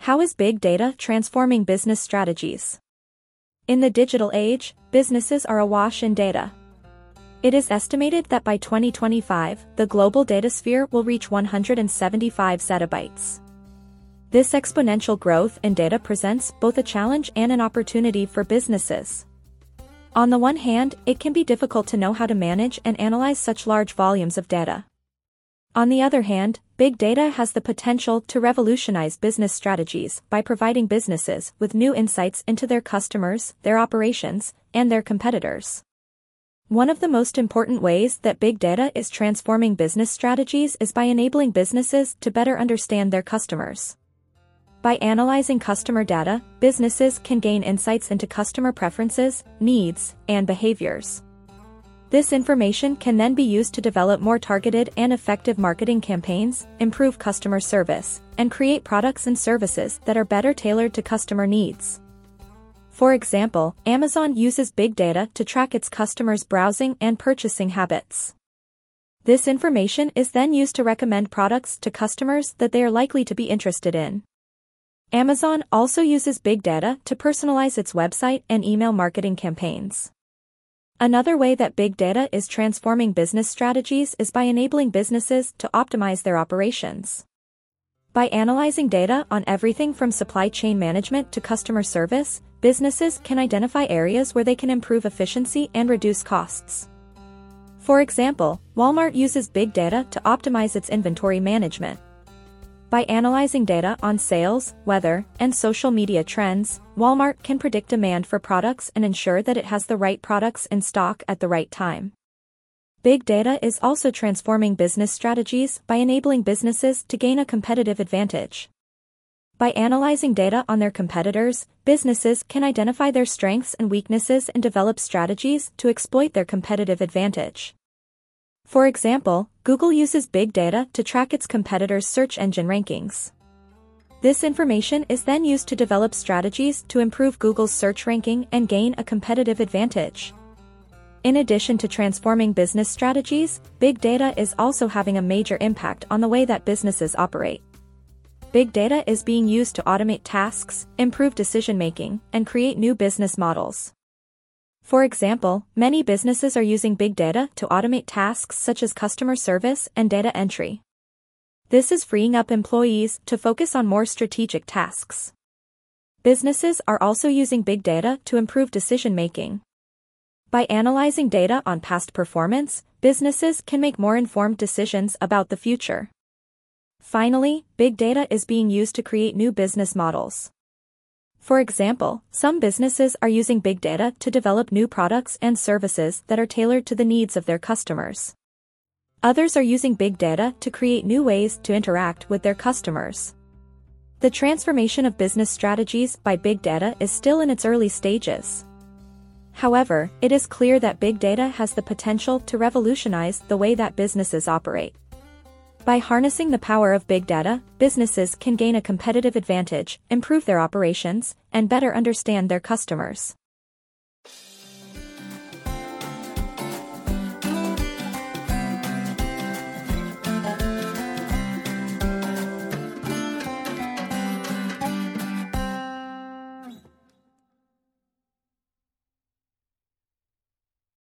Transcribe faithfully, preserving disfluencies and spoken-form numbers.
How is big data transforming business strategies? In the digital age, businesses are awash in data. It is estimated that by twenty twenty-five, the global datasphere will reach one hundred seventy-five zettabytes. This exponential growth in data presents both a challenge and an opportunity for businesses. On the one hand, it can be difficult to know how to manage and analyze such large volumes of data. On the other hand, big data has the potential to revolutionize business strategies by providing businesses with new insights into their customers, their operations, and their competitors. One of the most important ways that big data is transforming business strategies is by enabling businesses to better understand their customers. By analyzing customer data, businesses can gain insights into customer preferences, needs, and behaviors. This information can then be used to develop more targeted and effective marketing campaigns, improve customer service, and create products and services that are better tailored to customer needs. For example, Amazon uses big data to track its customers' browsing and purchasing habits. This information is then used to recommend products to customers that they are likely to be interested in. Amazon also uses big data to personalize its website and email marketing campaigns. Another way that big data is transforming business strategies is by enabling businesses to optimize their operations. By analyzing data on everything from supply chain management to customer service, businesses can identify areas where they can improve efficiency and reduce costs. For example, Walmart uses big data to optimize its inventory management. By analyzing data on sales, weather, and social media trends, Walmart can predict demand for products and ensure that it has the right products in stock at the right time. Big data is also transforming business strategies by enabling businesses to gain a competitive advantage. By analyzing data on their competitors, businesses can identify their strengths and weaknesses and develop strategies to exploit their competitive advantage. For example, Google uses big data to track its competitors' search engine rankings. This information is then used to develop strategies to improve Google's search ranking and gain a competitive advantage. In addition to transforming business strategies, big data is also having a major impact on the way that businesses operate. Big data is being used to automate tasks, improve decision-making, and create new business models. For example, many businesses are using big data to automate tasks such as customer service and data entry. This is freeing up employees to focus on more strategic tasks. Businesses are also using big data to improve decision-making. By analyzing data on past performance, businesses can make more informed decisions about the future. Finally, big data is being used to create new business models. For example, some businesses are using big data to develop new products and services that are tailored to the needs of their customers. Others are using big data to create new ways to interact with their customers. The transformation of business strategies by big data is still in its early stages. However, it is clear that big data has the potential to revolutionize the way that businesses operate. By harnessing the power of big data, businesses can gain a competitive advantage, improve their operations, and better understand their customers.